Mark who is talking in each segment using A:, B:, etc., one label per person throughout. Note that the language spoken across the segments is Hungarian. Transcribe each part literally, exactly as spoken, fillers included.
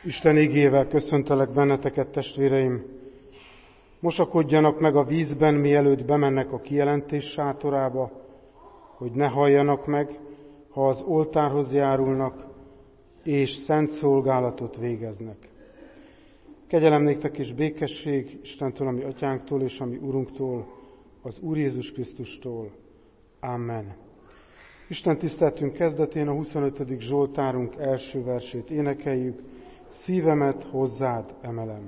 A: Isten igével köszöntelek benneteket, testvéreim! Mosakodjanak meg a vízben, mielőtt bemennek a kijelentés sátorába, hogy ne halljanak meg, ha az oltárhoz járulnak, és szent szolgálatot végeznek. Kegyelem néktek és békesség Istentől, ami Atyánktól és ami Urunktól, az Úr Jézus Krisztustól. Amen. Isten tiszteltünk kezdetén a huszonötödik Zsoltárunk első versét énekeljük. Szívemet hozzád emelem.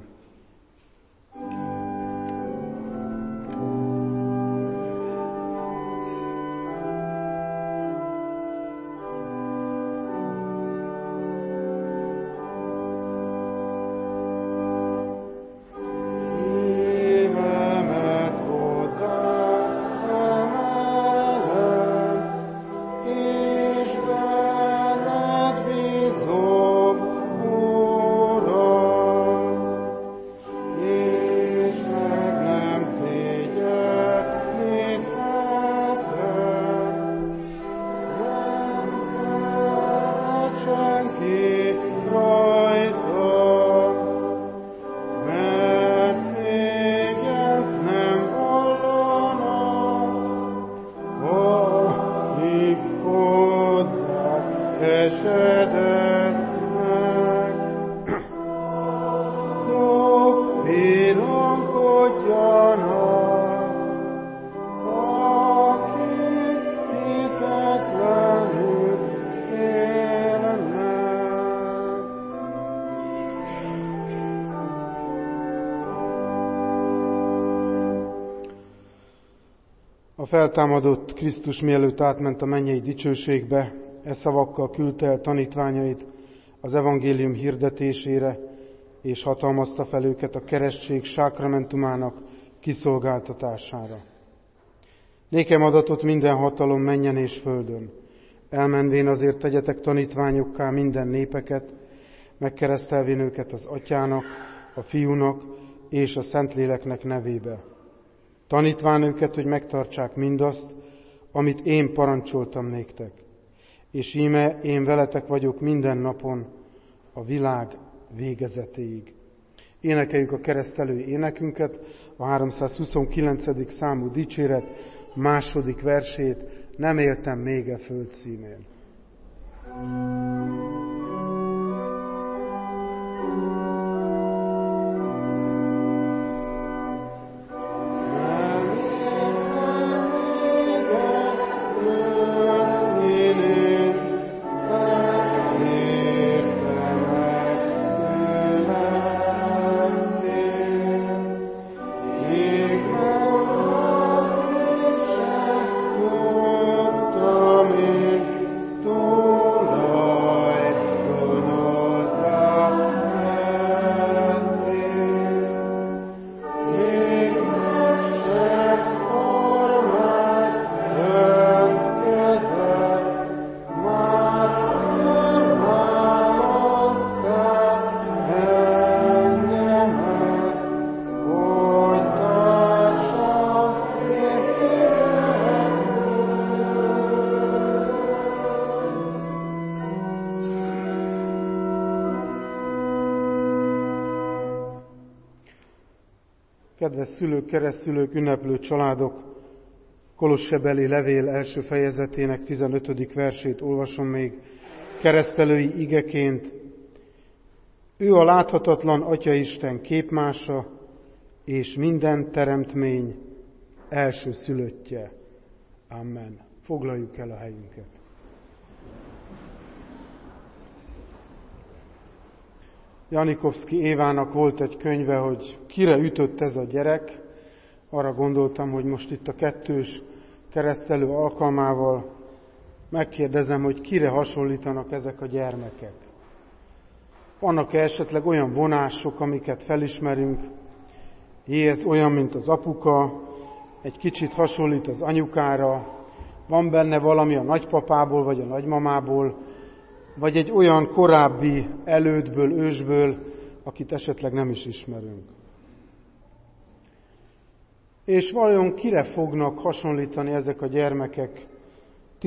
A: A feltámadott Krisztus mielőtt átment a mennyei dicsőségbe, e szavakkal küldte el tanítványait az evangélium hirdetésére, és hatalmazta fel őket a keresztség sákramentumának kiszolgáltatására. Nékem adatot minden hatalom mennyen és földön. Elmenvén azért tegyetek tanítványokká minden népeket, megkeresztelvén őket az Atyának, a Fiúnak és a Szentléleknek nevébe. Tanítván őket, hogy megtartsák mindazt, amit én parancsoltam néktek. És íme én veletek vagyok minden napon, a világ végezetéig. Énekeljük a keresztelő énekünket, a háromszázhuszonkilencedik számú dicséret második versét, nem éltem még e föld színén. Kedves szülők, keresztszülők, ünneplő családok, Kolossebeli levél első fejezetének tizenötödik versét olvasom még keresztelői igeként. Ő a láthatatlan Atyaisten képmása, és minden teremtmény első szülöttje. Amen. Foglaljuk el a helyünket. Janikovszki Évának volt egy könyve, hogy kire ütött ez a gyerek. Arra gondoltam, hogy most itt a kettős keresztelő alkalmával megkérdezem, hogy kire hasonlítanak ezek a gyermekek. Vannak-e esetleg olyan vonások, amiket felismerünk? Jé, ez olyan, mint az apuka, egy kicsit hasonlít az anyukára, van benne valami a nagypapából vagy a nagymamából, vagy egy olyan korábbi elődből, ősből, akit esetleg nem is ismerünk. És vajon kire fognak hasonlítani ezek a gyermekek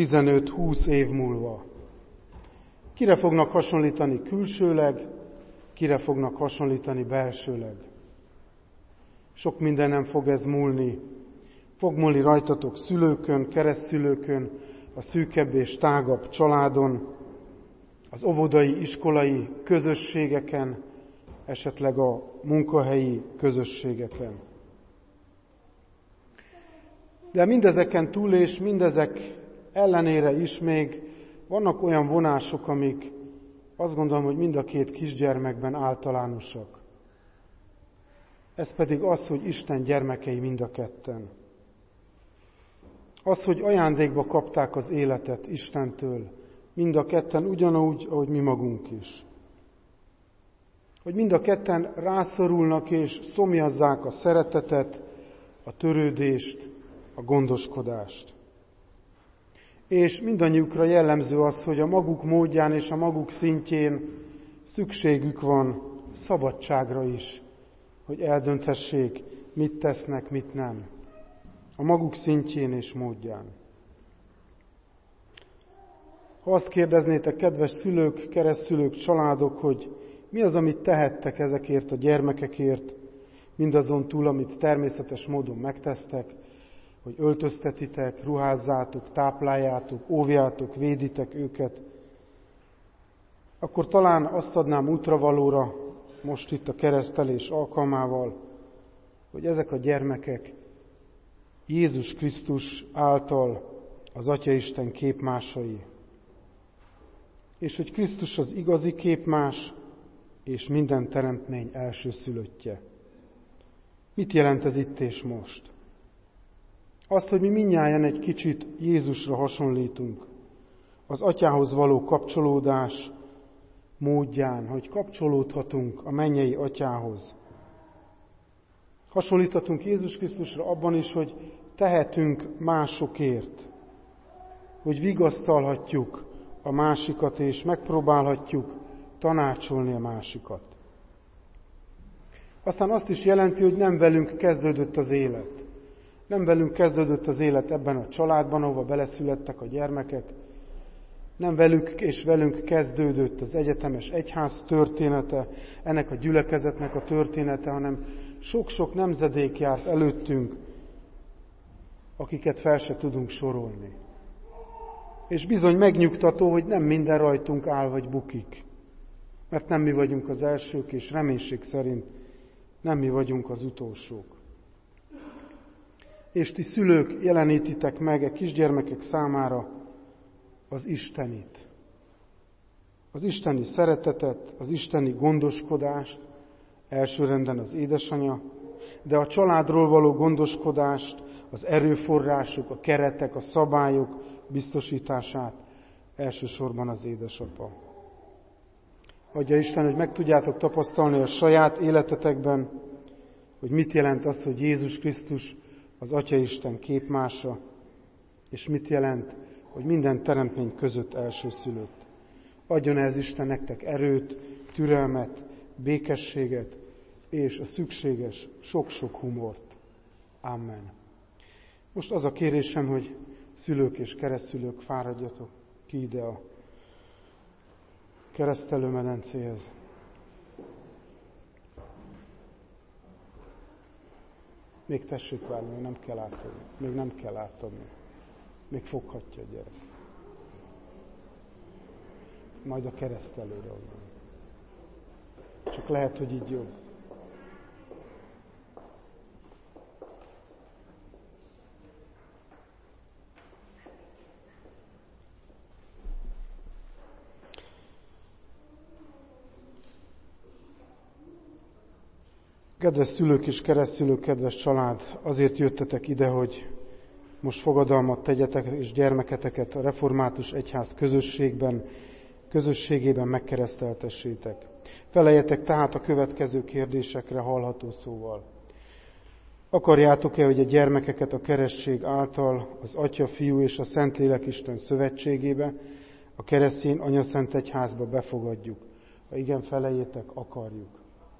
A: tizenöt-húsz év múlva? Kire fognak hasonlítani külsőleg, kire fognak hasonlítani belsőleg. Sok mindenem fog ez múlni. Fog múlni rajtatok szülőkön, keresztszülőkön, a szűkebb és tágabb családon, az óvodai, iskolai közösségeken, esetleg a munkahelyi közösségeken. De mindezeken túl és mindezek ellenére is még vannak olyan vonások, amik azt gondolom, hogy mind a két kisgyermekben általánosak. Ez pedig az, hogy Isten gyermekei mind a ketten. Az, hogy ajándékba kapták az életet Istentől, mind a ketten ugyanúgy, ahogy mi magunk is. Hogy mind a ketten rászorulnak és szomjazzák a szeretetet, a törődést, a gondoskodást. És mindannyiukra jellemző az, hogy a maguk módján és a maguk szintjén szükségük van szabadságra is, hogy eldönthessék, mit tesznek, mit nem. A maguk szintjén és módján. Ha azt kérdeznétek, kedves szülők, keresztszülők, családok, hogy mi az, amit tehettek ezekért a gyermekekért, mindazon túl, amit természetes módon megtesztek, hogy öltöztetitek, ruházzátok, tápláljátok, óvjátok, véditek őket, akkor talán azt adnám útravalóra, most itt a keresztelés alkalmával, hogy ezek a gyermekek Jézus Krisztus által az Atyaisten képmásai, és hogy Krisztus az igazi képmás, és minden teremtmény elsőszülöttje. Mit jelent ez itt és most? Azt, hogy mi mindnyájan egy kicsit Jézusra hasonlítunk, az Atyához való kapcsolódás módján, hogy kapcsolódhatunk a mennyei Atyához. Hasonlíthatunk Jézus Krisztusra abban is, hogy tehetünk másokért, hogy vigasztalhatjuk a másikat, és megpróbálhatjuk tanácsolni a másikat. Aztán azt is jelenti, hogy nem velünk kezdődött az élet. Nem velünk kezdődött az élet ebben a családban, ahova beleszülettek a gyermekek. Nem velük és velünk kezdődött az egyetemes egyház története, ennek a gyülekezetnek a története, hanem sok-sok nemzedék járt előttünk, akiket fel se tudunk sorolni. És bizony megnyugtató, hogy nem minden rajtunk áll vagy bukik. Mert nem mi vagyunk az elsők, és reménység szerint nem mi vagyunk az utolsók. És ti szülők jelenítitek meg a kisgyermekek számára az Istenit. Az isteni szeretetet, az isteni gondoskodást, elsőrenden az édesanya, de a családról való gondoskodást, az erőforrások, a keretek, a szabályok biztosítását elsősorban az édesapa. Adja Isten, hogy meg tudjátok tapasztalni a saját életetekben, hogy mit jelent az, hogy Jézus Krisztus az Atyaisten képmása, és mit jelent, hogy minden teremtmény között elsőszülött. Adjon ez Isten nektek erőt, türelmet, békességet, és a szükséges sok-sok humort. Amen. Most az a kérésem, hogy szülők és keresztszülők, fáradjatok ki ide a keresztelőmedencéhez. Még tessék várni, még nem kell átadni. Még nem kell átadni. Még foghatja a gyerek. Majd a keresztelőre adom. Csak lehet, hogy így jobb. Kedves szülők és keresztszülők, kedves család, azért jöttetek ide, hogy most fogadalmat tegyetek, és gyermeketeket a református egyház közösségben, közösségében megkereszteltessétek. Feleljetek tehát a következő kérdésekre hallható szóval. Akarjátok-e, hogy a gyermekeket a keresztség által az Atya, Fiú és a Szentlélek Isten szövetségébe, a keresztény Anyaszent Egyházba befogadjuk? Ha igen, felejétek, akarjuk.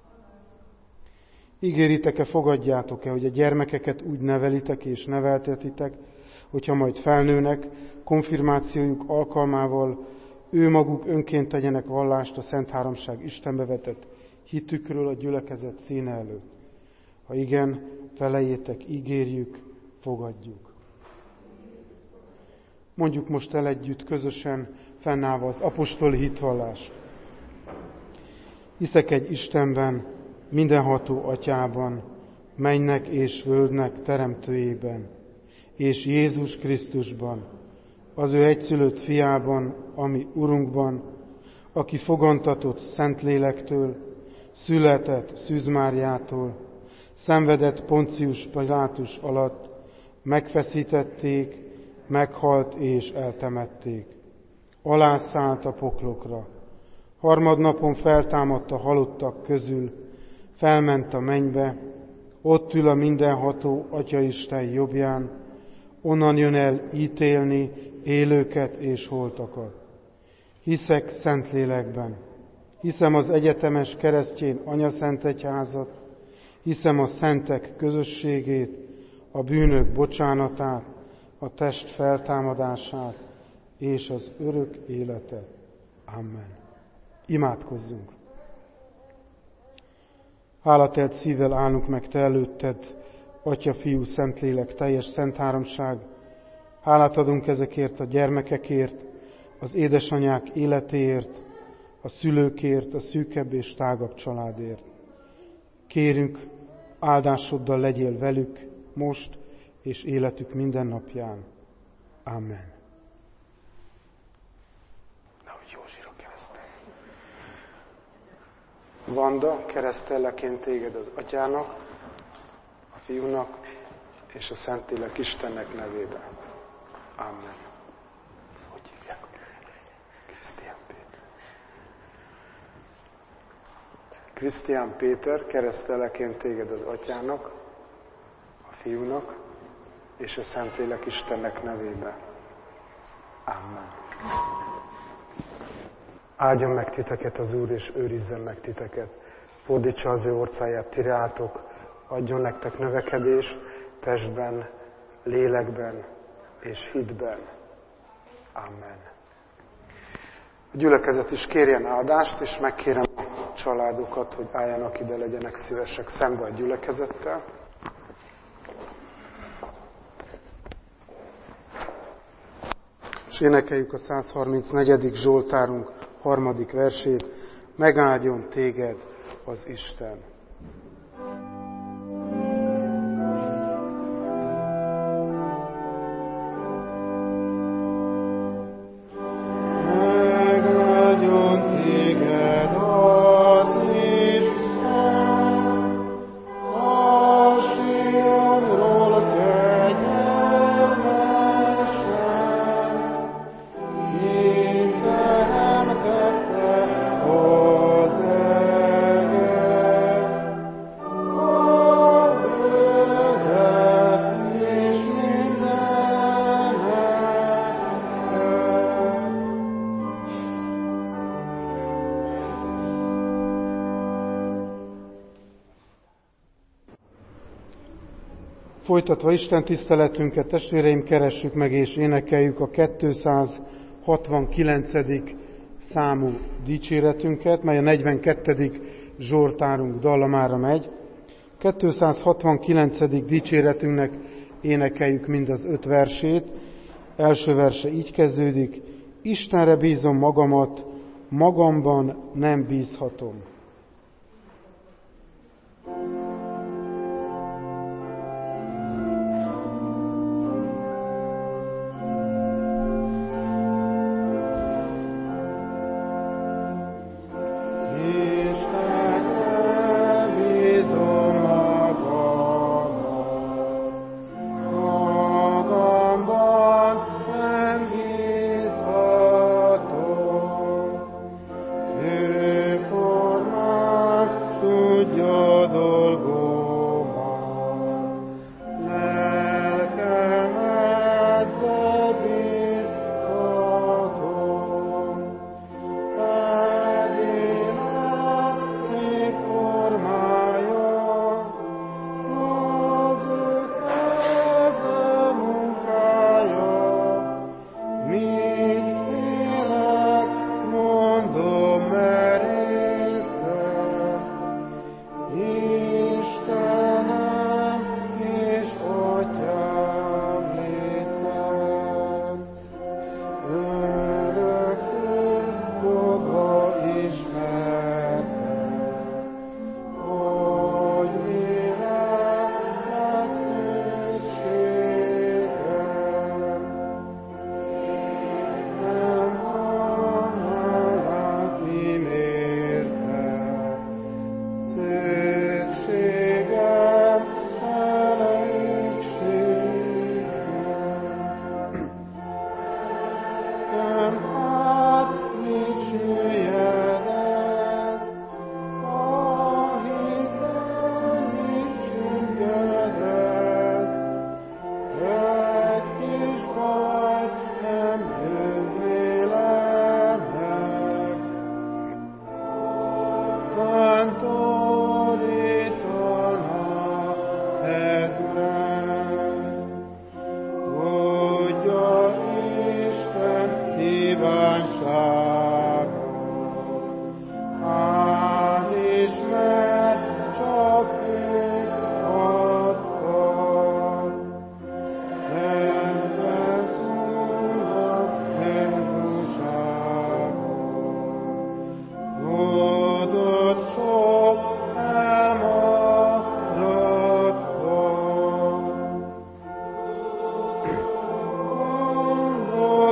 A: Ígéritek-e, fogadjátok-e, hogy a gyermekeket úgy nevelitek és neveltetitek, hogyha majd felnőnek, konfirmációjuk alkalmával ő maguk önként tegyenek vallást a Szent Háromság Istenbe vetett hitükről a gyülekezet színe előtt? Ha igen, felejétek, ígérjük, fogadjuk. Mondjuk most el együtt, közösen, fennállva az apostoli hitvallást. Hiszek egy Istenben, mindenható Atyában, mennynek és földnek teremtőjében, és Jézus Krisztusban, az ő egyszülött fiában, ami Urunkban, aki fogantatott Szentlélektől, született Szűz Máriától, szenvedett Poncius Pilátus alatt, megfeszítették, meghalt és eltemették. Alászállt a poklokra. Harmadnapon feltámadt a halottak közül, felment a mennybe, ott ül a mindenható Atyaisten jobbján, onnan jön el ítélni élőket és holtakat. Hiszek Szentlélekben, hiszem az egyetemes keresztjén anyaszentegyházat, hiszem a szentek közösségét, a bűnök bocsánatát, a test feltámadását és az örök életet. Amen. Imádkozzunk! Hálatelt szívvel állunk meg Te előtted, Atya, Fiú, Szentlélek, teljes szent háromság. Hálát adunk ezekért a gyermekekért, az édesanyák életéért, a szülőkért, a szűkebb és tágabb családért. Kérünk, áldásoddal legyél velük most és életük minden napján. Amen. Nehogy Józsira keresztel. Vanda, keresztelleként téged az Atyának, a Fiúnak és a Szentlélek Istennek nevében. Amen. Hogy hívják? Krisztián Péter. Krisztián Péter, keresztelleként téged az Atyának, a Fiúnak és a Szentlélek Istennek nevében. Amen. Áldjon meg titeket az Úr, és őrizzen meg titeket. Fordítsa az ő orcáját ti rátok, adjon nektek növekedést testben, lélekben és hitben. Amen. A gyülekezet is kérjen áldást, és megkérem a családokat, hogy álljanak ide, legyenek szívesek szembe a gyülekezettel. És énekeljük a száz harmincnegyedik Zsoltárunk harmadik versét. Megáldjon téged az Isten. Folytatva Isten tiszteletünket, testvéreim, keressük meg és énekeljük a kétszázhatvankilencedik számú dicséretünket, mely a negyvenkettedik Zsoltárunk dallamára megy. kétszázhatvankilencedik dicséretünknek énekeljük mind az öt versét. Első verse így kezdődik: Istenre bízom magamat, magamban nem bízhatom.
B: Tudjad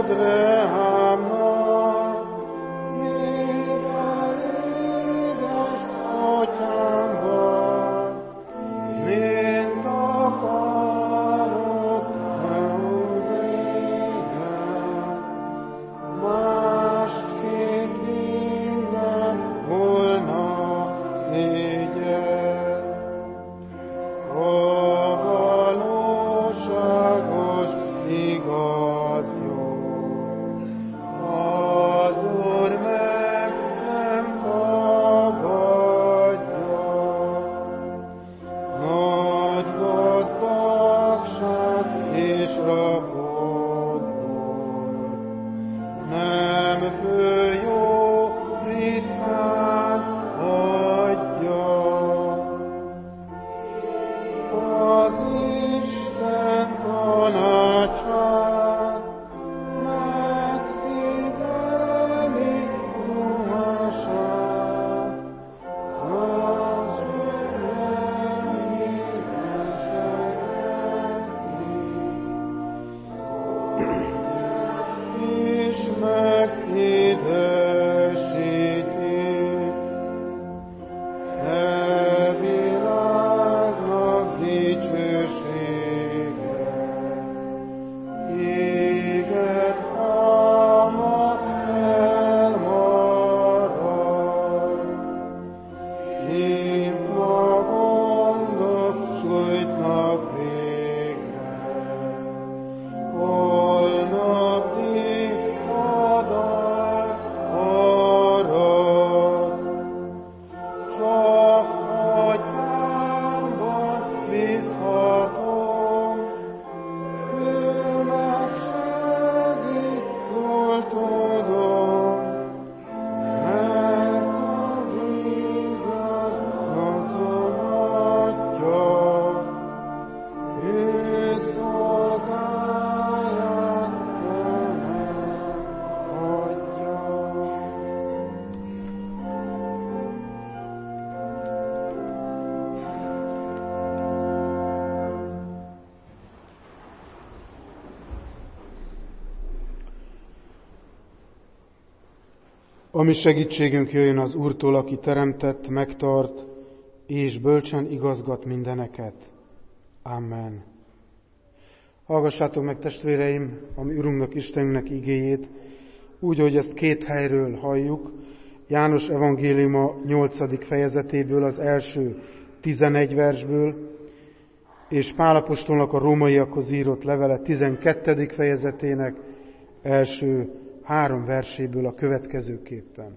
A: Ami segítségünk jöjjön az Úrtól, aki teremtett, megtart, és bölcsen igazgat mindeneket. Amen. Hallgassátok meg, testvéreim, a mi Urunknak, Istenünknek igéjét, úgy, hogy ezt két helyről halljuk. János evangéliuma nyolcadik fejezetéből, az első tizenegy versből, és Pál apostolnak a rómaiakhoz írott levele tizenkettedik fejezetének első három verséből a következőképpen.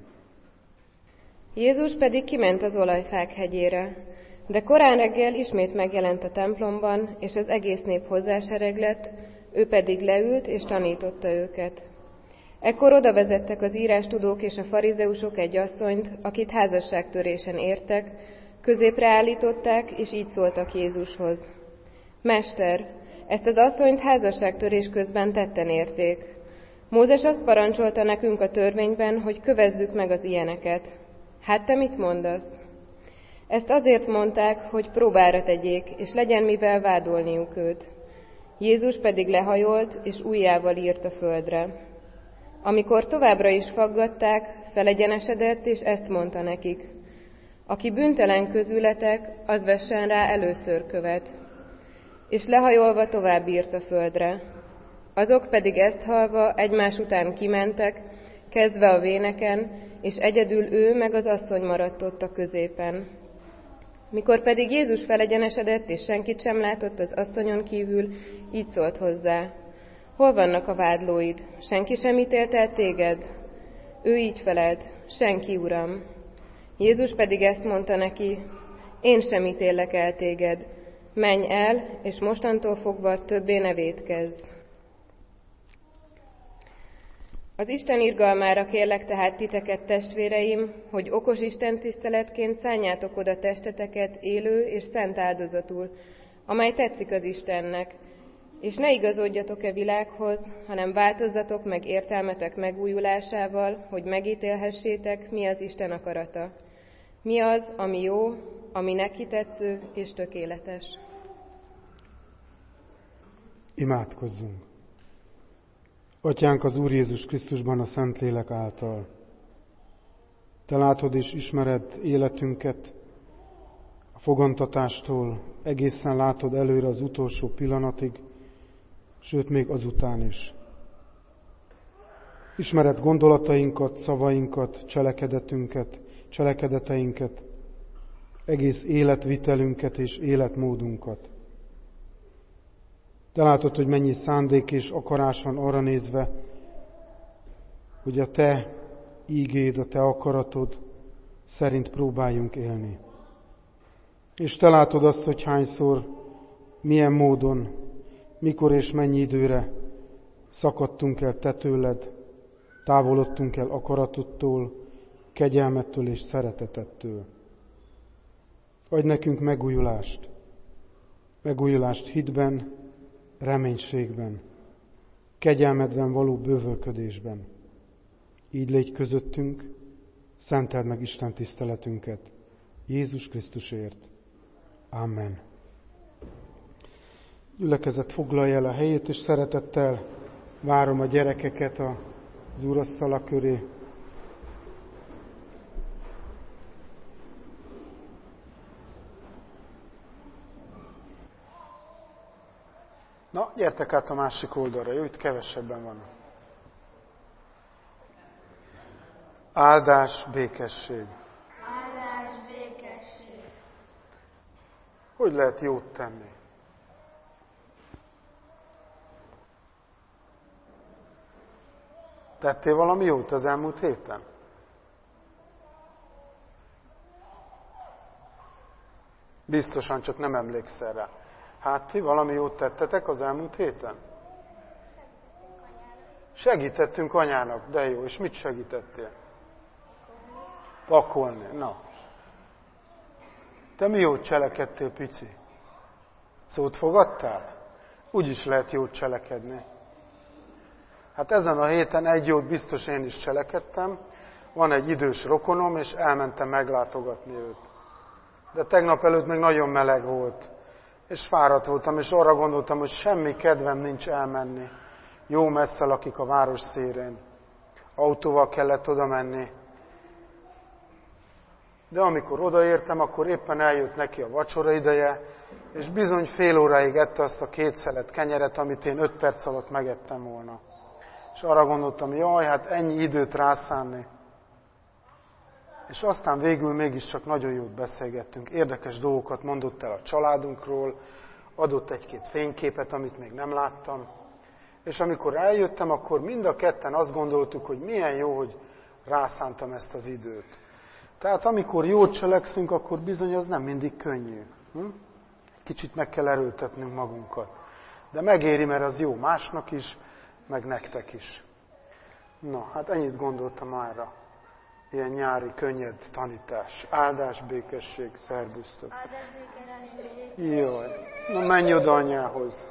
B: Jézus pedig kiment az olajfák hegyére, de korán reggel ismét megjelent a templomban, és az egész nép hozzásereg lett, ő pedig leült és tanította őket. Ekkor oda vezettek az írástudók és a farizeusok egy asszonyt, akit házasságtörésen értek, középre állították, és így szóltak Jézushoz. Mester, ezt az asszonyt házasságtörés közben tetten érték. Mózes azt parancsolta nekünk a törvényben, hogy kövezzük meg az ilyeneket. Hát te mit mondasz? Ezt azért mondták, hogy próbára tegyék, és legyen mivel vádolniuk őt. Jézus pedig lehajolt, és ujjával írt a földre. Amikor továbbra is faggatták, felegyenesedett, és ezt mondta nekik. Aki bűntelen közületek, az vessen rá először követ. És lehajolva tovább írt a földre. Azok pedig ezt hallva egymás után kimentek, kezdve a véneken, és egyedül ő meg az asszony maradt ott a középen. Mikor pedig Jézus felegyenesedett, és senkit sem látott az asszonyon kívül, így szólt hozzá. Hol vannak a vádlóid? Senki sem ítélt el téged? Ő így felelt, senki, Uram. Jézus pedig ezt mondta neki, én sem ítélek el téged. Menj el, és mostantól fogva többé ne vétkezz. Az Isten irgalmára kérlek tehát titeket, testvéreim, hogy okos istentiszteletként szánjátok oda testeteket élő és szent áldozatul, amely tetszik az Istennek, és ne igazodjatok-e világhoz, hanem változzatok meg értelmetek megújulásával, hogy megítélhessétek, mi az Isten akarata. Mi az, ami jó, ami neki tetsző és tökéletes.
A: Imádkozzunk! Atyánk az Úr Jézus Krisztusban a Szentlélek által. Te látod és ismered életünket, a fogantatástól egészen látod előre az utolsó pillanatig, sőt még azután is. Ismered gondolatainkat, szavainkat, cselekedetünket, cselekedeteinket, egész életvitelünket és életmódunkat. Te látod, hogy mennyi szándék és akarás van arra nézve, hogy a Te ígéd, a Te akaratod szerint próbáljunk élni. És Te látod azt, hogy hányszor, milyen módon, mikor és mennyi időre szakadtunk el Te tőled, távolodtunk el akaratodtól, kegyelmettől és szeretetettől. Adj nekünk megújulást, megújulást hitben, reménységben, kegyelmedben való bővölködésben. Így légy közöttünk, szenteld meg Isten tiszteletünket Jézus Krisztusért. Amen. Gyülekezet foglalja el a helyét, és szeretettel várom a gyerekeket az úrasztala köré. Na, gyertek át a másik oldalra, jó, itt kevesebben vannak. Áldás, békesség.
C: Áldás, békesség.
A: Hogy lehet jót tenni? Tettél valami jót az elmúlt héten? Biztosan, csak nem emlékszel rá. Hát ti valami jót tettetek az elmúlt héten? Segítettünk anyának, de jó. És mit segítettél? Pakolni. Na. Te mi jót cselekedtél, pici? Szót fogadtál? Úgy is lehet jót cselekedni. Hát ezen a héten egy jót biztos én is cselekedtem. Van egy idős rokonom, és elmentem meglátogatni őt. De tegnap előtt még nagyon meleg volt. És fáradt voltam, és arra gondoltam, hogy semmi kedvem nincs elmenni. Jó messze lakik a város szélén. Autóval kellett oda menni. De amikor odaértem, akkor éppen eljött neki a vacsora ideje, és bizony fél óráig ette azt a két szelet kenyeret, amit én öt perc alatt megettem volna. És arra gondoltam, jaj, hát ennyi időt rászánni. És aztán végül mégiscsak nagyon jót beszélgettünk. Érdekes dolgokat mondott el a családunkról, adott egy-két fényképet, amit még nem láttam. És amikor eljöttem, akkor mind a ketten azt gondoltuk, hogy milyen jó, hogy rászántam ezt az időt. Tehát amikor jót cselekszünk, akkor bizony az nem mindig könnyű. Hm? Kicsit meg kell erőltetnünk magunkat. De megéri, mert az jó másnak is, meg nektek is. Na, hát ennyit gondoltam mára. Ilyen nyári, könnyed tanítás. Áldás, békesség, szerbusztok.
C: Áldás, békesség.
A: Jaj, na menj oda anyához.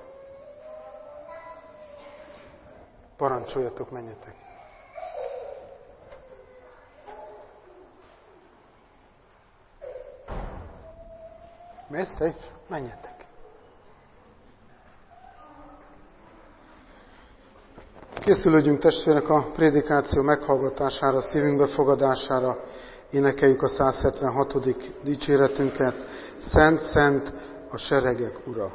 A: Parancsoljatok, menjetek. Mész te is? Menjetek. Készülődjünk testvérek a prédikáció meghallgatására, szívünk befogadására, énekeljük a száz hetvenhatodik dicséretünket. Szent, szent a seregek ura.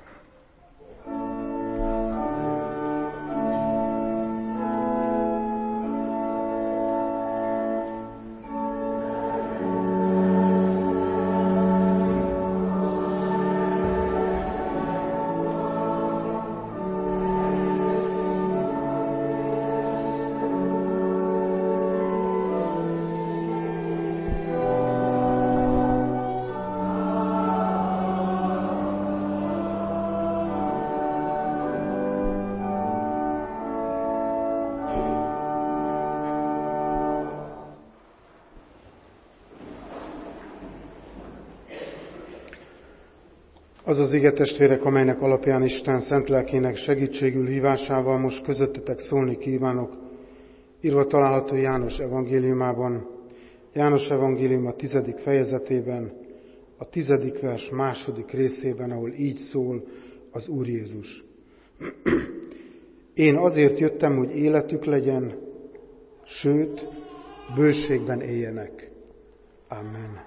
A: Az az ige testvérek, amelynek alapján Isten szent lelkének segítségül hívásával most közöttetek szólni kívánok, írva található János evangéliumában, János evangélium a tizedik fejezetében, a tizedik vers második részében, ahol így szól az Úr Jézus. Én azért jöttem, hogy életük legyen, sőt, bőségben éljenek. Amen.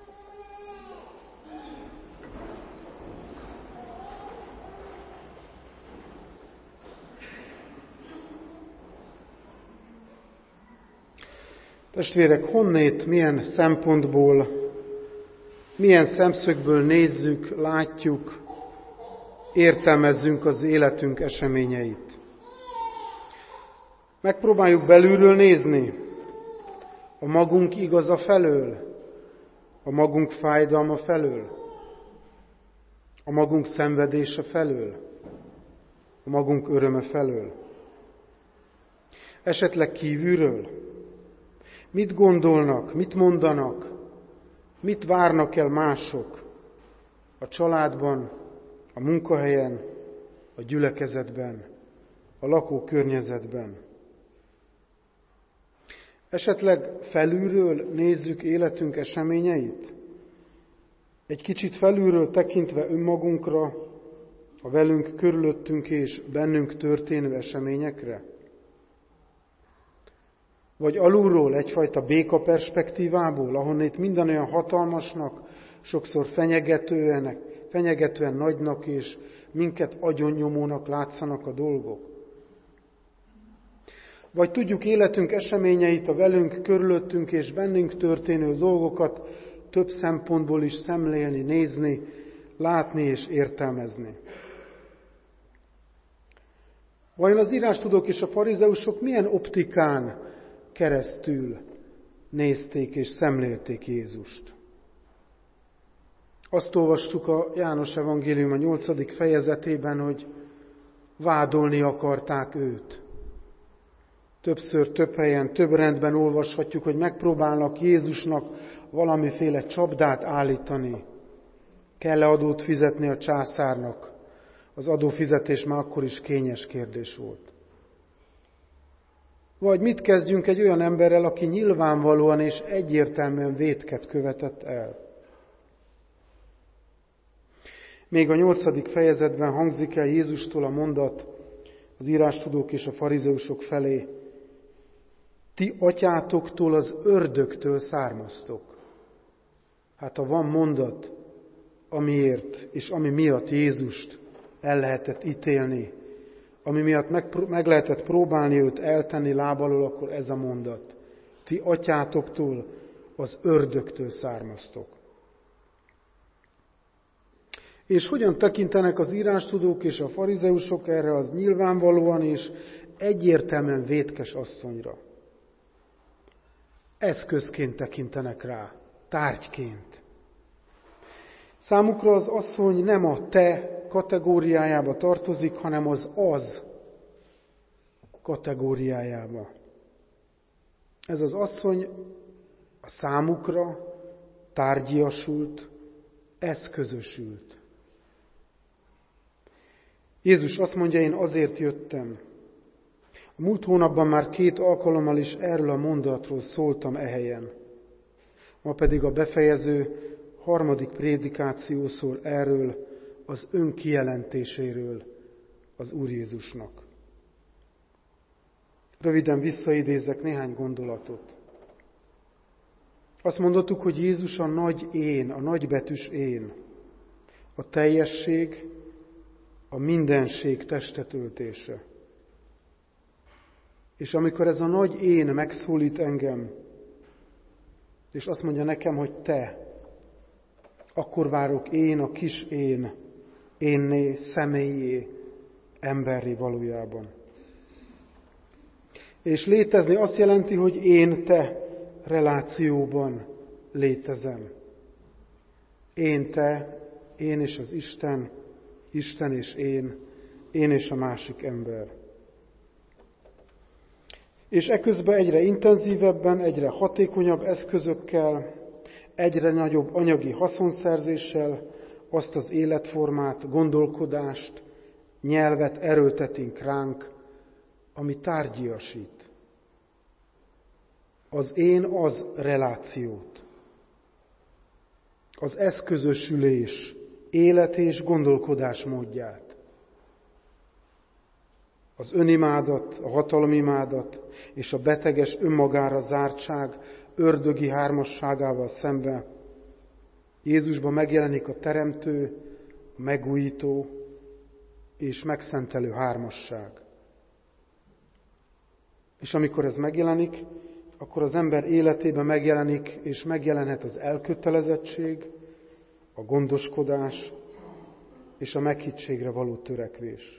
A: Testvérek, honnét, milyen szempontból, milyen szemszögből nézzük, látjuk, értelmezzünk az életünk eseményeit. Megpróbáljuk belülről nézni, a magunk igaza felől, a magunk fájdalma felől, a magunk szenvedése felől, a magunk öröme felől. Esetleg kívülről. Mit gondolnak, mit mondanak, mit várnak el mások a családban, a munkahelyen, a gyülekezetben, a lakókörnyezetben. Esetleg felülről nézzük életünk eseményeit? Egy kicsit felülről tekintve önmagunkra, a velünk körülöttünk és bennünk történő eseményekre? Vagy alulról, egyfajta béka perspektívából, ahonnét minden olyan hatalmasnak, sokszor fenyegetően, fenyegetően nagynak és minket agyonnyomónak látszanak a dolgok? Vagy tudjuk életünk eseményeit, a velünk, körülöttünk és bennünk történő dolgokat több szempontból is szemlélni, nézni, látni és értelmezni? Vajon az írástudók és a farizeusok milyen optikán keresztül nézték és szemlélték Jézust? Azt olvastuk a János evangélium a nyolcadik fejezetében, hogy vádolni akarták őt. Többször, több helyen, több rendben olvashatjuk, hogy megpróbálnak Jézusnak valamiféle csapdát állítani. Kell-e adót fizetni a császárnak? Az adófizetés már akkor is kényes kérdés volt. Vagy mit kezdjünk egy olyan emberrel, aki nyilvánvalóan és egyértelműen vétket követett el? Még a nyolcadik fejezetben hangzik el Jézustól a mondat az írástudók és a farizeusok felé: ti atyátoktól, az ördögtől származtok. Hát ha van mondat, amiért és ami miatt Jézust el lehetett ítélni, ami miatt meg, meg lehetett próbálni őt eltenni lábalól, akkor ez a mondat: ti atyátoktól, az ördögtől származtok. És hogyan tekintenek az írástudók és a farizeusok erre az nyilvánvalóan és egyértelműen vétkes asszonyra? Eszközként tekintenek rá, tárgyként. Számukra az asszony nem a te kategóriájába tartozik, hanem az az kategóriájába. Ez az asszony a számukra tárgyiasult, eszközösült. Jézus azt mondja, én azért jöttem. A múlt hónapban már két alkalommal is erről a mondatról szóltam e helyen. Ma pedig a befejező harmadik prédikáció szól erről az önkijelentéséről az Úr Jézusnak. Röviden visszaidézek néhány gondolatot. Azt mondottuk, hogy Jézus a nagy én, a nagybetűs én, a teljesség, a mindenség testet öltése. És amikor ez a nagy én megszólít engem, és azt mondja nekem, hogy te, akkor várok én, a kis én, énné, személyé, emberré valójában. És létezni azt jelenti, hogy én-te relációban létezem. Én-te, én és az Isten, Isten és én, én és a másik ember. És eközben egyre intenzívebben, egyre hatékonyabb eszközökkel, egyre nagyobb anyagi haszonszerzéssel azt az életformát, gondolkodást, nyelvet erőltetünk ránk, ami tárgyiasít. Az én az relációt, az eszközösülés élet és gondolkodás módját. az önimádat, a hatalomimádat és a beteges önmagára zártság ördögi hármasságával szemben Jézusban megjelenik a teremtő, a megújító és megszentelő hármasság. És amikor ez megjelenik, akkor az ember életében megjelenik és megjelenhet az elkötelezettség, a gondoskodás és a meghittségre való törekvés.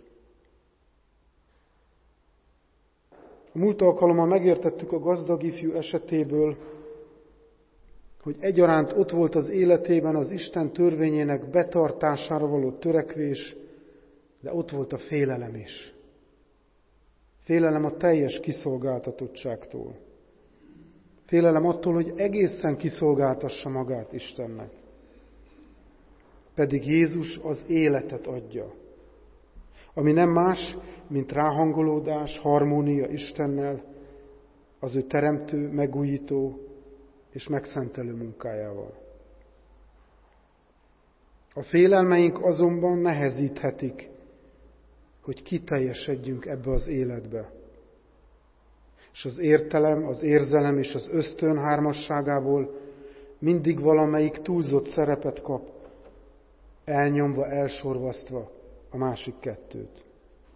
A: A múlt alkalommal megértettük a gazdag ifjú esetéből, hogy egyaránt ott volt az életében az Isten törvényének betartására való törekvés, de ott volt a félelem is. Félelem a teljes kiszolgáltatottságtól. Félelem attól, hogy egészen kiszolgáltassa magát Istennek. Pedig Jézus az életet adja, ami nem más, mint ráhangolódás, harmónia Istennel, az ő teremtő, megújító és megszentelő munkájával. A félelmeink azonban nehezíthetik, hogy kiteljesedjünk ebbe az életbe. És az értelem, az érzelem és az ösztön hármasságából mindig valamelyik túlzott szerepet kap, elnyomva, elsorvasztva a másik kettőt.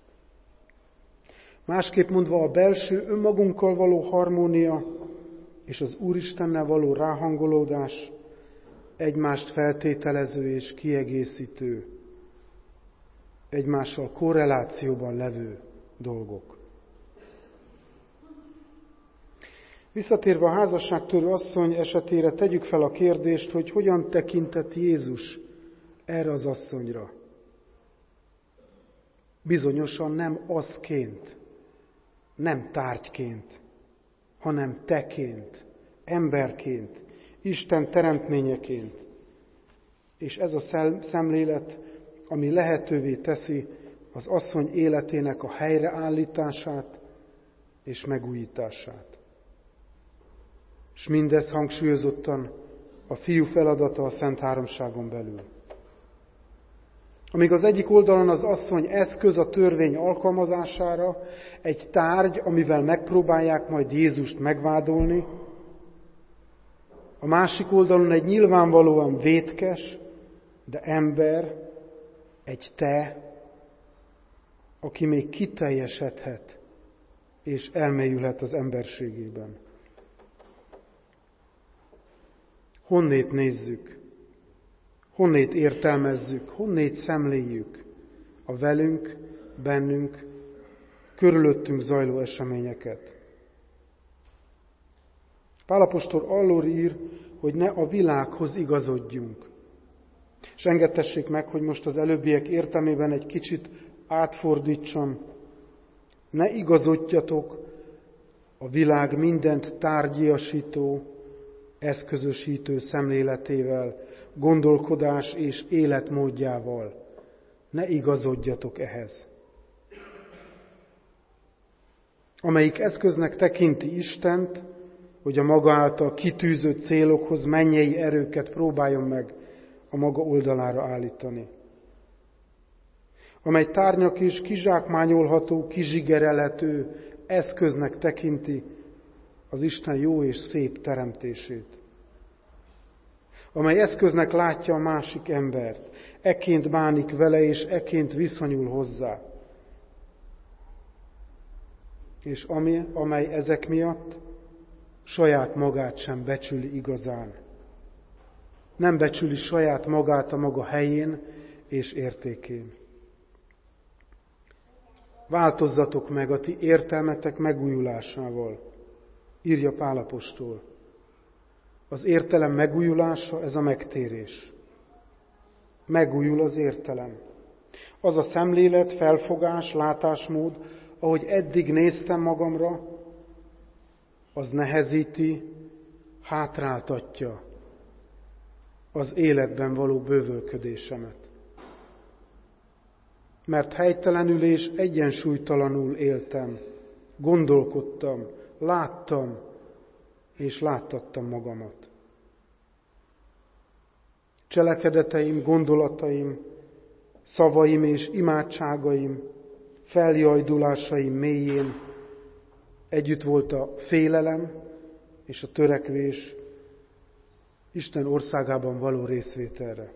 A: Másképp mondva, a belső önmagunkkal való harmónia és az Úristennel való ráhangolódás egymást feltételező és kiegészítő, egymással korrelációban levő dolgok. Visszatérve a házasságtörő asszony esetére tegyük fel a kérdést, hogy hogyan tekintett Jézus erre az asszonyra. Bizonyosan nem azként, nem tárgyként, hanem teként, emberként, Isten teremtményeként. És ez a szemlélet, ami lehetővé teszi az asszony életének a helyreállítását és megújítását. És mindez hangsúlyozottan a Fiú feladata a Szent Háromságon belül. Amíg az egyik oldalon az asszony eszköz a törvény alkalmazására, egy tárgy, amivel megpróbálják majd Jézust megvádolni, a másik oldalon egy nyilvánvalóan vétkes, de ember, egy te, aki még kiteljesedhet és elmélyülhet az emberségében. Honnét nézzük, honnét értelmezzük, honnét szemléljük a velünk, bennünk, körülöttünk zajló eseményeket. Pál apostol arról ír, hogy ne a világhoz igazodjunk. És engedtessék meg, hogy most az előbbiek értelmében egy kicsit átfordítsam. Ne igazodjatok a világ mindent tárgyiasító, eszközösítő szemléletével, gondolkodás és életmódjával. Ne igazodjatok ehhez. Amelyik eszköznek tekinti Istent, hogy a maga által kitűzött célokhoz mennyei erőket próbáljon meg a maga oldalára állítani. Amely tárnyak is kizsákmányolható, kizsigerelhető eszköznek tekinti az Isten jó és szép teremtését. Amely eszköznek látja a másik embert, ekként bánik vele, és ekként viszonyul hozzá. És ami, amely ezek miatt saját magát sem becsüli igazán. Nem becsüli saját magát a maga helyén és értékén. Változzatok meg a ti értelmetek megújulásával, írja Pál apostol. Az értelem megújulása, ez a megtérés. Megújul az értelem. Az a szemlélet, felfogás, látásmód, ahogy eddig néztem magamra, az nehezíti, hátráltatja az életben való bővölködésemet. Mert helytelenül és egyensúlytalanul éltem, gondolkodtam, láttam és láttattam magamat. Cselekedeteim, gondolataim, szavaim és imádságaim feljajdulásaim mélyén együtt volt a félelem és a törekvés Isten országában való részvételre.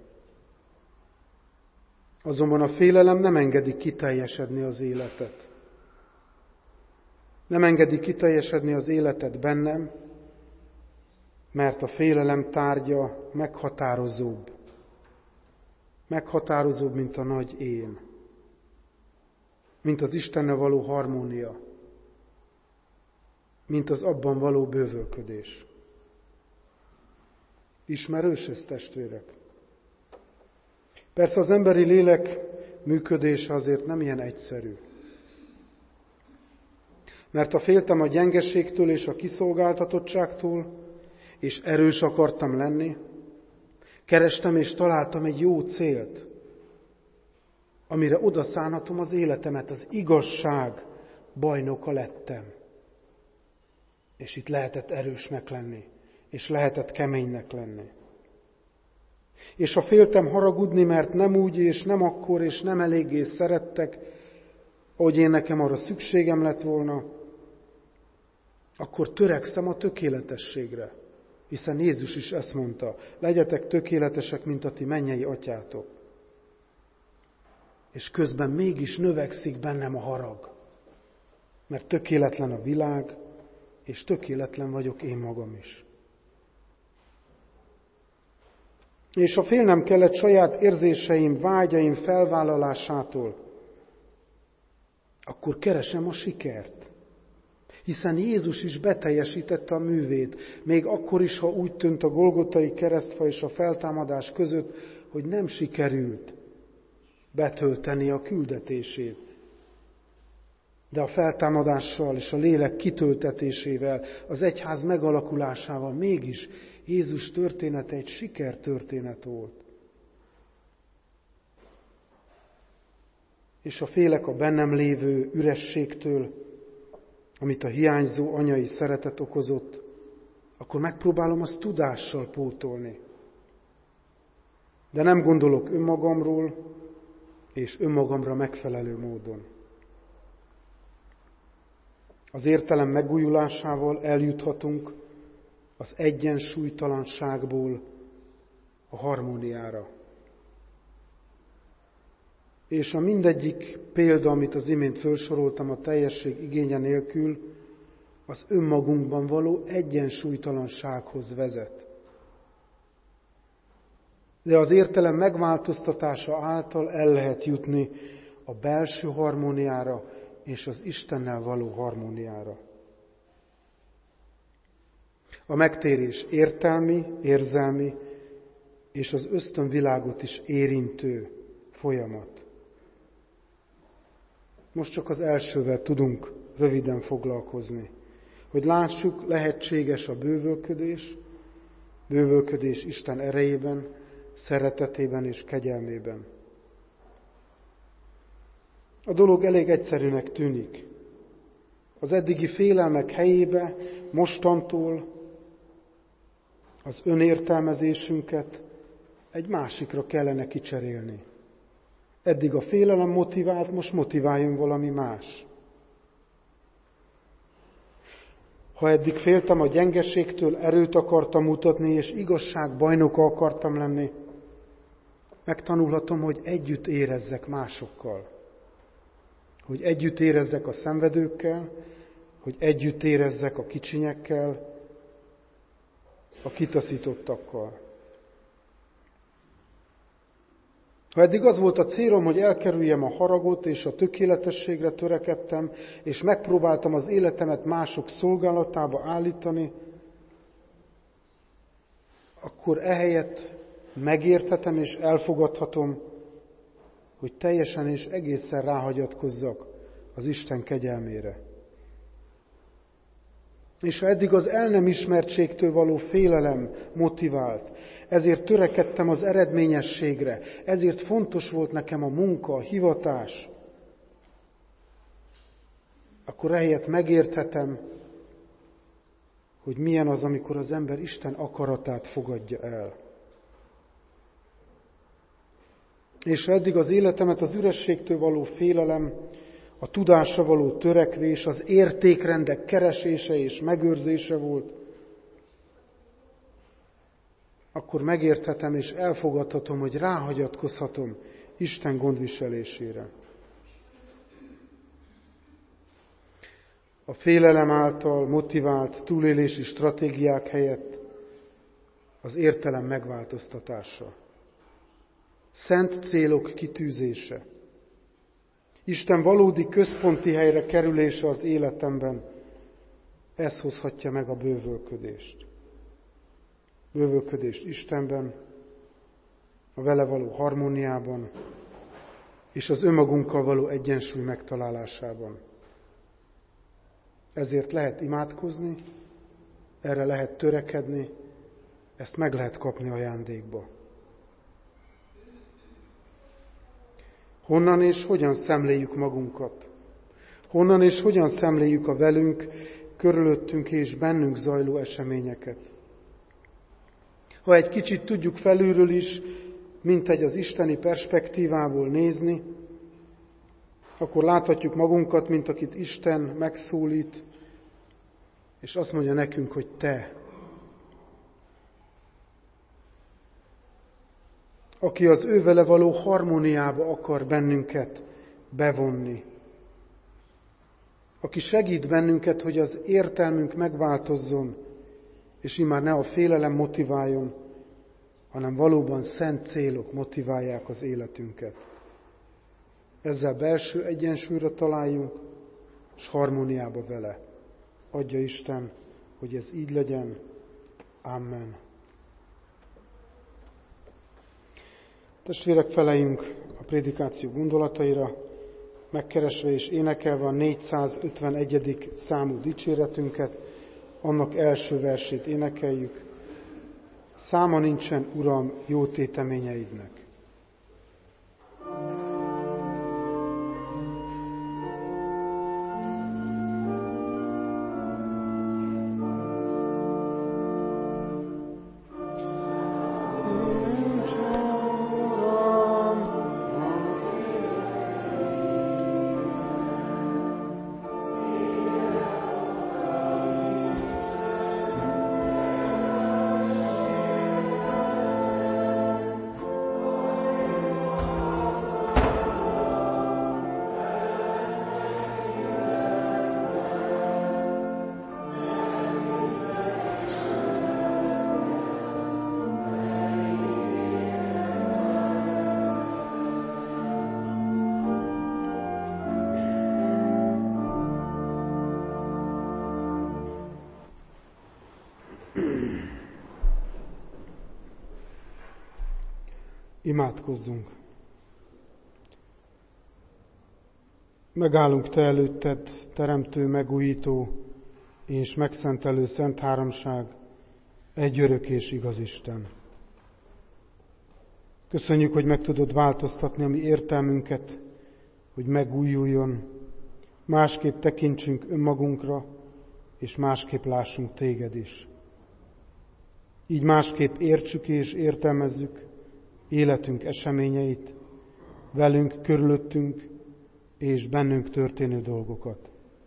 A: Azonban a félelem nem engedi kiteljesedni az életet. Nem engedi kiteljesedni az életet bennem, mert a félelem tárgya meghatározóbb. Meghatározóbb, mint a nagy én. Mint az Istennel való harmónia. Mint az abban való bővölködés. Ismerős ez, testvérek? Persze az emberi lélek működése azért nem ilyen egyszerű. Mert ha féltem a gyengeségtől és a kiszolgáltatottságtól, és erős akartam lenni, kerestem és találtam egy jó célt, amire odaszánhatom az életemet, az igazság bajnoka lettem. És itt lehetett erősnek lenni, és lehetett keménynek lenni. És ha féltem haragudni, mert nem úgy, és nem akkor, és nem eléggé szerettek, ahogy én nekem arra szükségem lett volna, akkor törekszem a tökéletességre. Hiszen Jézus is ezt mondta, legyetek tökéletesek, mint a ti mennyei atyátok. És közben mégis növekszik bennem a harag, mert tökéletlen a világ, és tökéletlen vagyok én magam is. És ha félnem kellett saját érzéseim, vágyaim felvállalásától, akkor keresem a sikert. Hiszen Jézus is beteljesítette a művét, még akkor is, ha úgy tűnt a Golgotai keresztfa és a feltámadás között, hogy nem sikerült betölteni a küldetését. De a feltámadással és a lélek kitöltetésével, az egyház megalakulásával mégis Jézus története egy sikertörténet volt. És ha félek a bennem lévő ürességtől, amit a hiányzó anyai szeretet okozott, akkor megpróbálom azt tudással pótolni. De nem gondolok önmagamról, és önmagamra megfelelő módon. Az értelem megújulásával eljuthatunk az egyensúlytalanságból a harmóniára. És a mindegyik példa, amit az imént felsoroltam a teljesség igénye nélkül, az önmagunkban való egyensúlytalansághoz vezet. De az értelem megváltoztatása által el lehet jutni a belső harmóniára és az Istennel való harmóniára. A megtérés értelmi, érzelmi és az ösztönvilágot is érintő folyamat. Most csak az elsővel tudunk röviden foglalkozni, hogy lássuk, lehetséges a bővölködés, bővölködés Isten erejében, szeretetében és kegyelmében. A dolog elég egyszerűnek tűnik. Az eddigi félelmek helyébe mostantól az önértelmezésünket egy másikra kellene kicserélni. Eddig a félelem motivált, most motiváljon valami más. Ha eddig féltem a gyengeségtől, erőt akartam mutatni, és igazság bajnoka akartam lenni, megtanulhatom, hogy együtt érezzek másokkal. Hogy együtt érezzek a szenvedőkkel, hogy együtt érezzek a kicsinyekkel, a kitaszítottakkal. Ha eddig az volt a célom, hogy elkerüljem a haragot, és a tökéletességre törekedtem, és megpróbáltam az életemet mások szolgálatába állítani, akkor ehelyett megérthetem és elfogadhatom, hogy teljesen és egészen ráhagyatkozzak az Isten kegyelmére. És ha eddig az el nem ismertségtől való félelem motivált, ezért törekedtem az eredményességre, ezért fontos volt nekem a munka, a hivatás, akkor ehelyett megérthetem, hogy milyen az, amikor az ember Isten akaratát fogadja el. És ha eddig az életemet az ürességtől való félelem, a tudásra való törekvés, az értékrendek keresése és megőrzése volt, akkor megérthetem és elfogadhatom, hogy ráhagyatkozhatom Isten gondviselésére. A félelem által motivált túlélési stratégiák helyett az értelem megváltoztatása, szent célok kitűzése, Isten valódi központi helyre kerülése az életemben, ez hozhatja meg a bővölködést. Bővölködést Istenben, a vele való harmóniában, és az önmagunkkal való egyensúly megtalálásában. Ezért lehet imádkozni, erre lehet törekedni, ezt meg lehet kapni ajándékba. Honnan és hogyan szemléljük magunkat? Honnan és hogyan szemléljük a velünk, körülöttünk és bennünk zajló eseményeket? Ha egy kicsit tudjuk felülről is, mint egy az isteni perspektívából nézni, akkor láthatjuk magunkat, mint akit Isten megszólít, és azt mondja nekünk, hogy te. Aki az ő vele való harmóniába akar bennünket bevonni. Aki segít bennünket, hogy az értelmünk megváltozzon, és immár ne a félelem motiváljon, hanem valóban szent célok motiválják az életünket. Ezzel belső egyensúlyra találjunk, és harmóniába vele. Adja Isten, hogy ez így legyen. Amen. Testvérek, feleljünk a prédikáció gondolataira, megkeresve és énekelve a négyszázötvenegyedik számú dicséretünket, annak első versét énekeljük. Száma nincsen, Uram, jó téteményeidnek. Imádkozzunk! Megállunk Te előtted, Teremtő, megújító és megszentelő Szent Háromság, egy örök és igaz Isten. Köszönjük, hogy meg tudod változtatni a mi értelmünket, hogy megújuljon, másképp tekintsünk önmagunkra, és másképp lássunk Téged is. Így másképp értsük és értelmezzük életünk eseményeit, velünk, körülöttünk és bennünk történő dolgokat.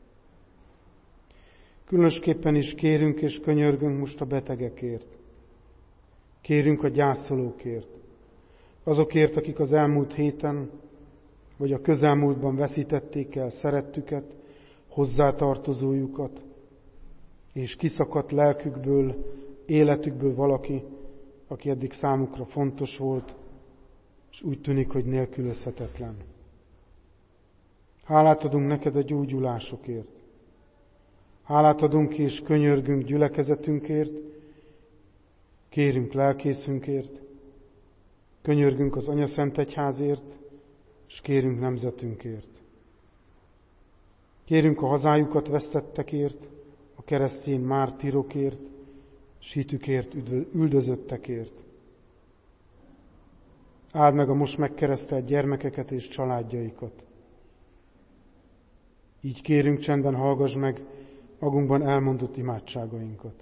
A: Különösképpen is kérünk és könyörgünk most a betegekért. Kérünk a gyászolókért. Azokért, akik az elmúlt héten vagy a közelmúltban veszítették el szerettüket, hozzátartozójukat, és kiszakadt lelkükből, életükből valaki, aki eddig számukra fontos volt, és úgy tűnik, hogy nélkülözhetetlen. Hálát adunk neked a gyógyulásokért. Hálát adunk és könyörgünk gyülekezetünkért, kérünk lelkészünkért, könyörgünk az Anyaszentegyházért, és kérünk nemzetünkért. Kérünk a hazájukat vesztettekért, a keresztény mártírokért, s hitükért üldözöttekért. Áld meg a most megkeresztelt gyermekeket és családjaikat. Így kérünk, csendben hallgass meg magunkban elmondott imádságainkat.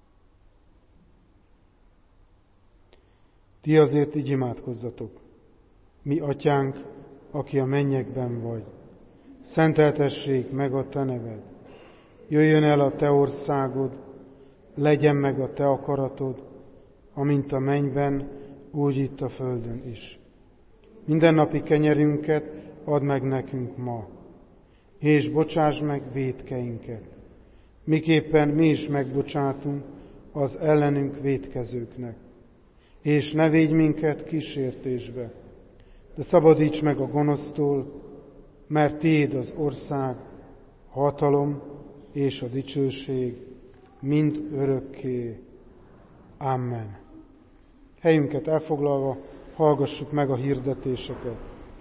A: Ti azért így imádkozzatok. Mi atyánk, aki a mennyekben vagy, szenteltessék meg a te neved. Jöjjön el a te országod, legyen meg a te akaratod, amint a mennyben, úgy itt a földön is. Mindennapi kenyerünket add meg nekünk ma, és bocsáss meg vétkeinket, miképpen mi is megbocsátunk az ellenünk vétkezőknek. És ne védj minket kísértésbe, de szabadíts meg a gonosztól, mert tiéd az ország, a hatalom és a dicsőség mind örökké. Amen. Helyünket elfoglalva hallgassuk meg a hirdetéseket.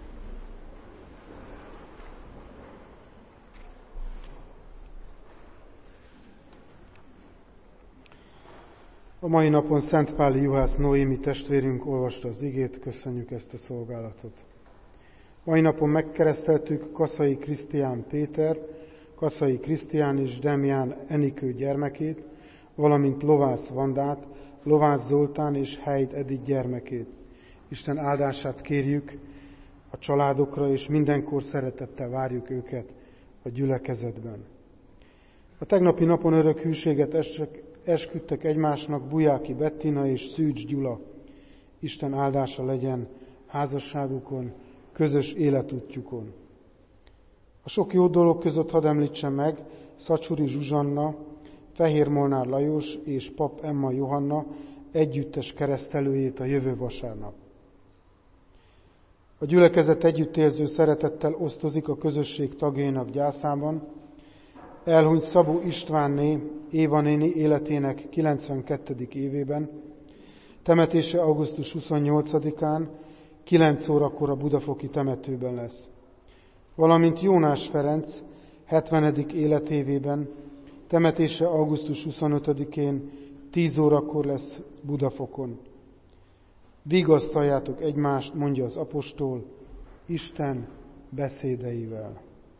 A: A mai napon Szentpáli Juhász Noémi testvérünk olvasta az igét, köszönjük ezt a szolgálatot. Mai napon megkereszteltük Kaszai Krisztián Péter, Kaszai Krisztián és Demján Enikő gyermekét, valamint Lovász Vandát, Lovász Zoltán és Heid Edith gyermekét. Isten áldását kérjük a családokra, és mindenkor szeretettel várjuk őket a gyülekezetben. A tegnapi napon örök hűséget esküdtek egymásnak Bujáki Bettina és Szűcs Gyula. Isten áldása legyen házasságukon, közös életútjukon. A sok jó dolog között hadd említsem meg Szacsuri Zsuzsanna, Fehér Molnár Lajos és Pap Emma Johanna együttes keresztelőjét a jövő vasárnap. A gyülekezet együttérző szeretettel osztozik a közösség tagjainak gyászában. Elhunyt Szabó Istvánné, Éva néni életének kilencvenkettedik évében, temetése augusztus huszonnyolcadikán, kilenc órakor a budafoki temetőben lesz. Valamint Jónás Ferenc hetvenedik életévében, temetése augusztus huszonötödikén, tíz órakor lesz Budafokon. Vigasztaljátok egymást, mondja az apostol, Isten beszédeivel.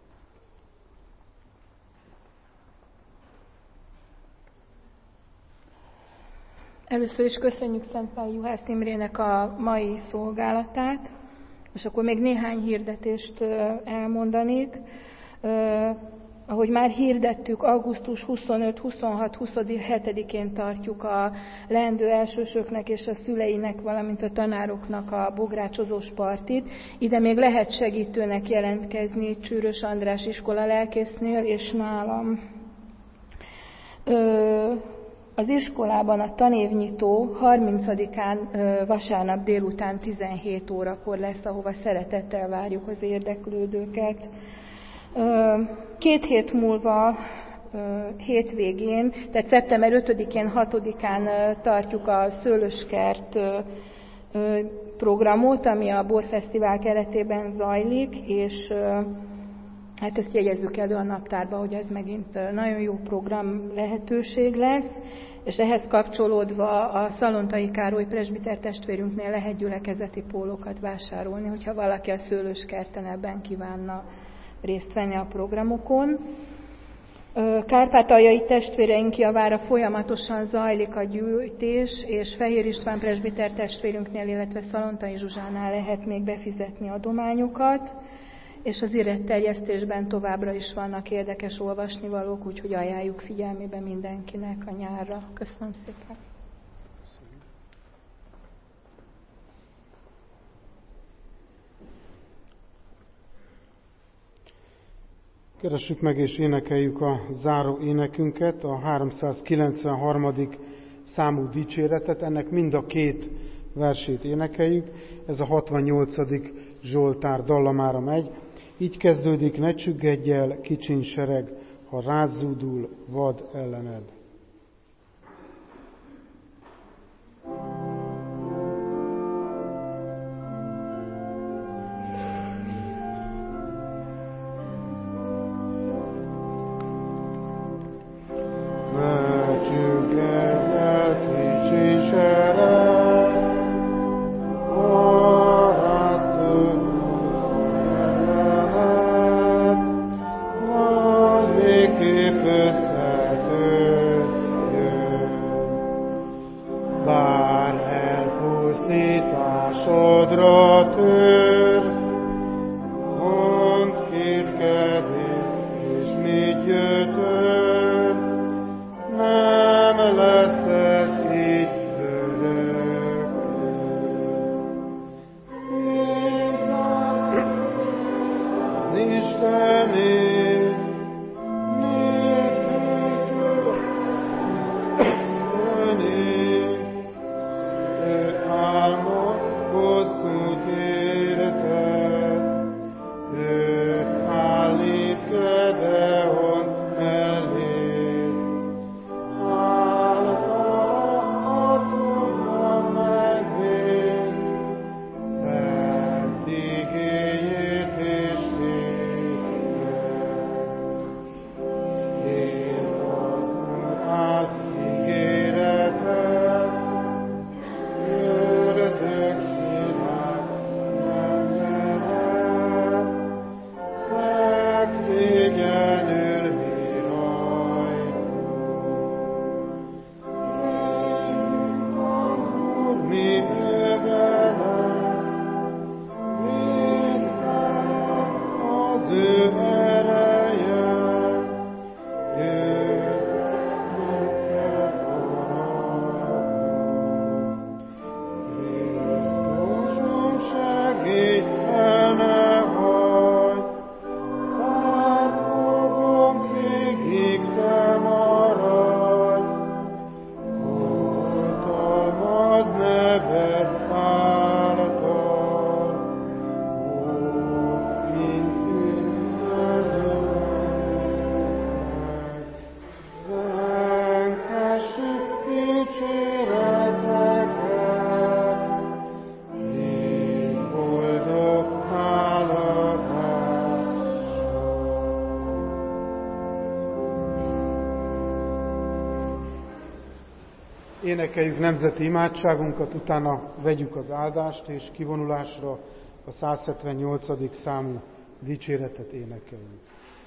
D: Először is köszönjük Szentpáli Juhász Imrének a mai szolgálatát, és akkor még néhány hirdetést elmondanék. Ahogy már hirdettük, augusztus huszonöt, huszonhat, huszonhetedikén tartjuk a leendő elsősöknek és a szüleinek, valamint a tanároknak a bográcsozós partit. Ide még lehet segítőnek jelentkezni Csűrös András iskola lelkésznél és nálam. Ö, az iskolában a tanévnyitó harmincadikán vasárnap délután tizenhét órakor lesz, ahova szeretettel várjuk az érdeklődőket. Két hét múlva, hétvégén, tehát szeptember ötödikén, hatodikán tartjuk a Szőlőskert programot, ami a Borfesztivál keretében zajlik, és hát ezt jegyezzük elő a naptárba, hogy ez megint nagyon jó program lehetőség lesz, és ehhez kapcsolódva a Szalontai Károly presbiter testvérünknél lehet gyülekezeti pólókat vásárolni, hogyha valaki a Szőlőskerten ebben kívánna részt venni a programokon. Kárpátaljai testvéreink javára folyamatosan zajlik a gyűjtés, és Fehér István presbiter testvérünknél, illetve Szalontai Zsuzsánál lehet még befizetni adományokat, és az iratterjesztésben továbbra is vannak érdekes olvasnivalók, úgyhogy ajánljuk figyelmébe mindenkinek a nyárra. Köszönöm szépen!
A: Keressük meg és énekeljük a záró énekünket, a háromszázkilencvenharmadik számú dicséretet. Ennek mind a két versét énekeljük. Ez a hatvannyolcadik Zsoltár dallamára megy. Így kezdődik: ne csüggedj el, kicsiny sereg, ha rázzúdul vad ellened.
E: Összető
A: Énekeljük nemzeti imádságunkat, utána vegyük az áldást, és kivonulásra a száz hetvennyolcadik számú dicséretet énekeljük.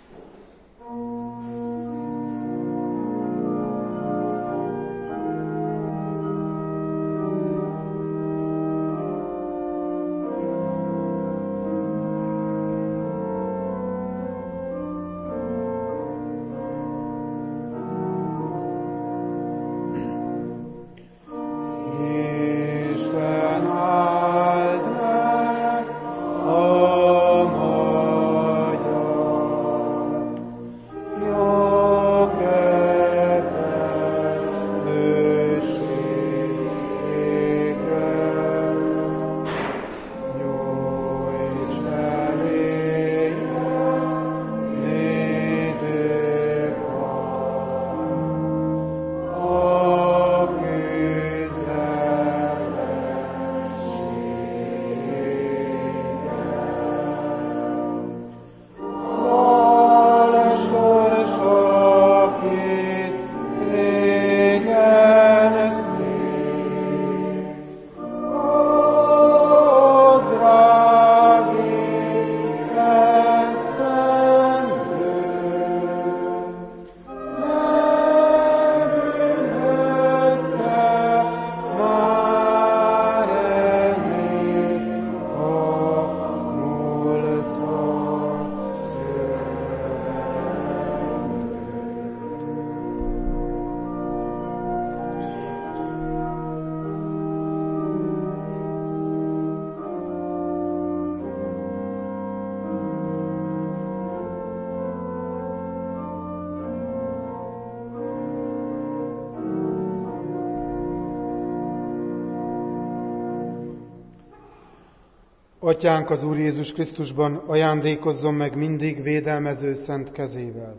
A: Atyánk az Úr Jézus Krisztusban ajándékozzon meg mindig védelmező szent kezével,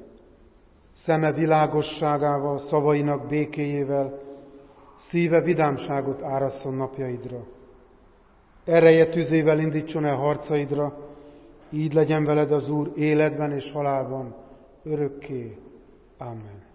A: szeme világosságával, szavainak békéjével, szíve vidámságot árasszon napjaidra. Ereje tüzével indítson el harcaidra, így legyen veled az Úr életben és halálban, örökké. Amen.